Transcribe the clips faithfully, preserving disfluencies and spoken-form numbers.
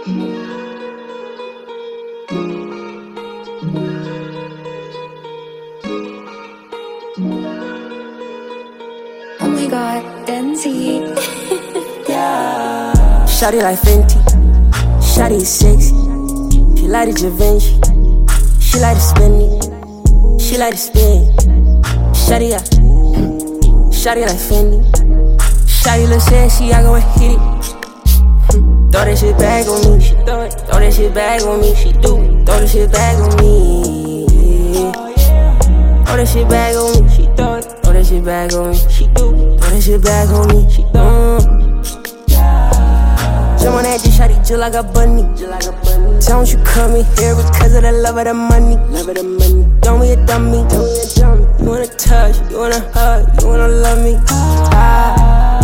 Oh my god, Denzi. Yeah. Shawty like Fenty, Shawty is sexy. She like the Givenchy, she like the spinny, she like the spin. Shawty, yeah. Shawty like Fendi, Shawty look sexy, I go and hit it. Throw that shit back on me, she throw it. Throw that shit back on me, she do it. Throw that shit back on me. Throw that shit back on me, she throw it. Throw that shit back on me, she do it. Throw that shit back on me, she throw it. Jump on that dish, shawty just like a bunny. Don't you come in here because of the love of the money. Love of the money. Don't be a dummy. Don't be a dummy. You wanna touch, you wanna hug, you wanna love me. Ah,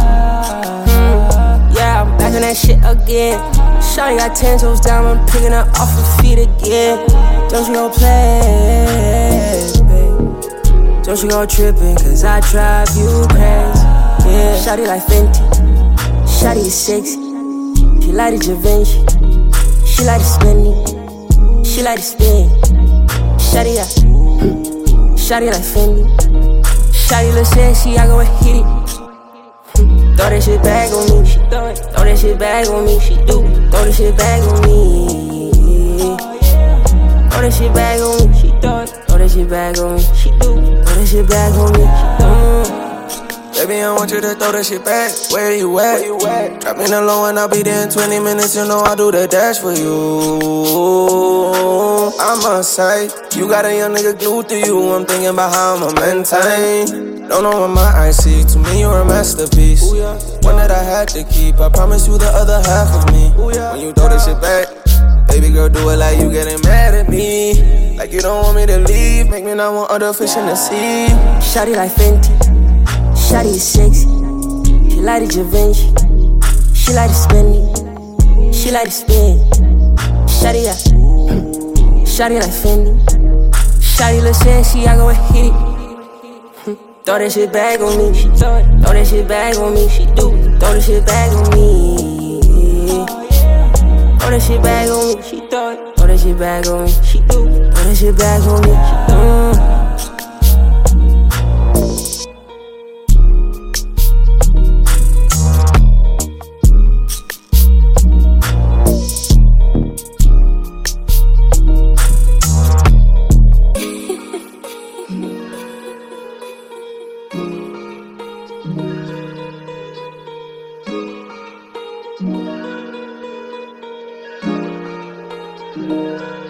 mm, yeah, I'm back on that shit again. Shawty got ten toes down, I'm picking her off her feet again. Don't you go play, babe. Don't you go tripping, cause I drive you crazy. Yeah, shawty like Fenty, shawty is sexy. She like the Givenchy, she like the spinny, she like the spin. Shawty, yeah. Shawty like Fendi, Shawty look sexy, I go and hit it. Throw that shit back on me, she throw it. Throw that shit back on me, she do it. Throw that shit back on me. Throw that shit back on me, she throw it. Throw that shit back on me, she do it. Throw that shit back on me, she do it. Baby, I want you to throw that shit back. Where you at? Where you at? Drop me the low and I'll be there in twenty minutes. You know I'll do the dash for you. I must say, you got a young nigga glued to you. I'm thinking about how I'ma maintain. Don't know what my eyes see. To me, you're a masterpiece. One that I had to keep. I promise you the other half of me. When you throw that shit back, baby girl, do it like you getting mad at me. Like you don't want me to leave. Make me not want other fish in the sea. Shawty like Fenty, shawty is sexy. She like the Givenchy, she like the spinny, she like the spin. Shawty, yeah. Shawty like Fendi, shawty look sexy, I go and hit it. Throw that shit back on me, she throw it. Throw that shit back on me, she do it. Throw that shit back on me. Throw that shit back on me, she throw it. Throw that shit back on me, she do it. Throw that shit back on me, she do it. Thank you.